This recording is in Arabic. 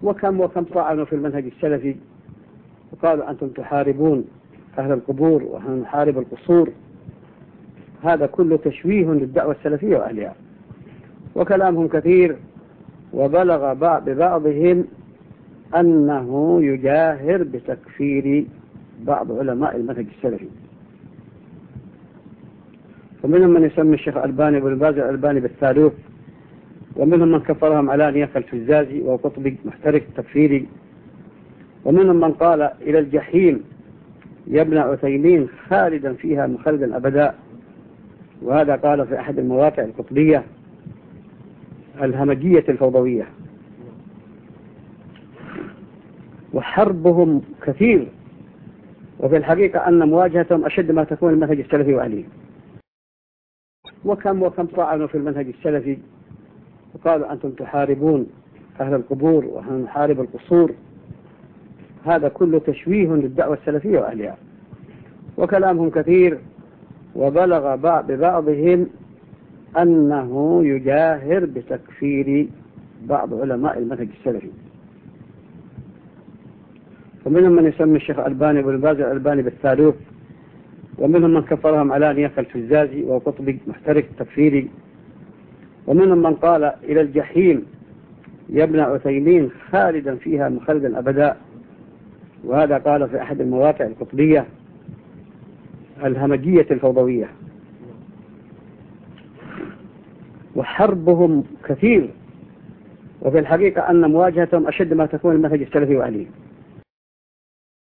وكم طعنوا في المنهج السلفي وقالوا أنتم تحاربون أهل القبور ونحن نحارب القصور. هذا كله تشويه للدعوة السلفية وأهلها، وكلامهم كثير، وبلغ ببعضهم أنه يجاهر بتكفير بعض علماء المنهج السلفي، ومنهم من يسمي الشيخ الألباني بن باز الألباني بالثالوث، ومنهم من كفرهم علانية كالفزازي وقطبي محترك تكفيري، ومنهم من قال إلى الجحيم يا ابن عثيمين خالدا فيها مخلدا أبدا، وهذا قال في أحد المواقع القطبية الهمجية الفوضوية. وحربهم كثير، وفي الحقيقة أن مواجهتهم أشد ما تكون المنهج السلفي وعليه. وكم طعنوا في المنهج السلفي وقالوا أنتم تحاربون أهل القبور ونحن نحارب القصور. هذا كله تشويه للدعوة السلفية وأهلها، وكلامهم كثير، وبلغ ببعضهم أنه يجاهر بتكفير بعض علماء المنهج السلفي، ومنهم من يسمي الشيخ الألباني بن باز الألباني بالثالوث، ومنهم من كفرهم علانية كالفزازي وقطبي محترك تكفيري، ومنهم من قال إلى الجحيم يا ابن عثيمين خالدا فيها مخلدا أبدا، وهذا قال في أحد المواقع القطبية الهمجية الفوضوية. وحربهم كثير، وفي الحقيقة أن مواجهتهم أشد ما تكون المنهج السلفي وعليه.